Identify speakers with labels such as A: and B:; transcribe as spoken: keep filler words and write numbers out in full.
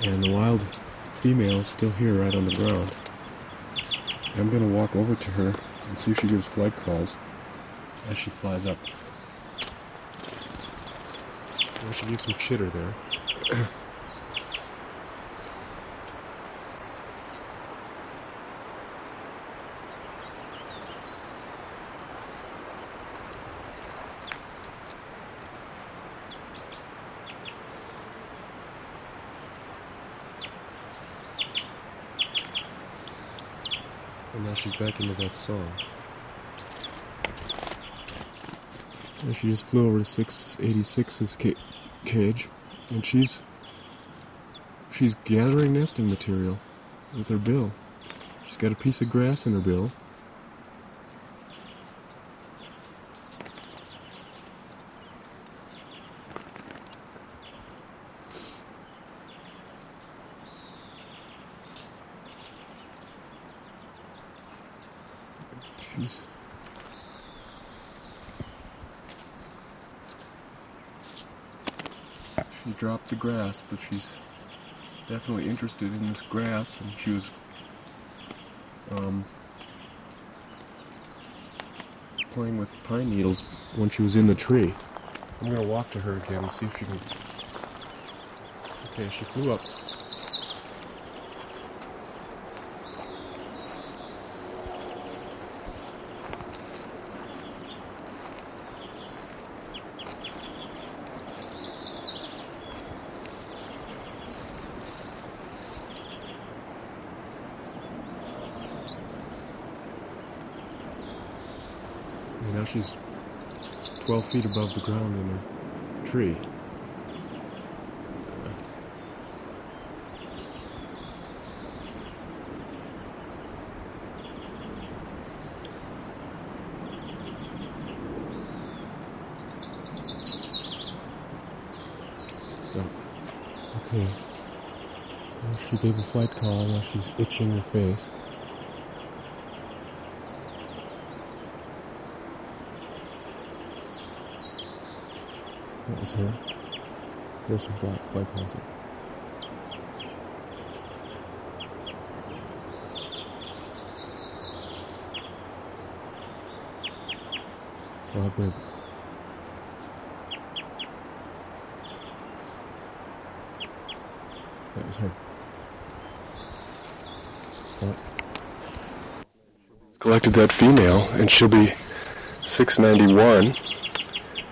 A: And the wild female is still here right on the ground. I'm going to walk over to her and see if she gives flight calls as she flies up. Well, she gives some chitter there. And now she's back into that song. And she just flew over to six eighty-six's ca- cage, and she's she's gathering nesting material with her bill. She's got a piece of grass in her bill. She's She dropped the grass, but she's definitely interested in this grass, and she was um, playing with pine needles when she was in the tree. I'm gonna walk to her again and see if she can. Okay, she flew up. And now she's twelve feet above the ground in a tree. Stop. Okay. Well, she gave a flight call, now she's itching her face. That was her. There's some flight, flight calls there. Oh, babe. That was her. Oh. Collected that female, and she'll be six ninety-one.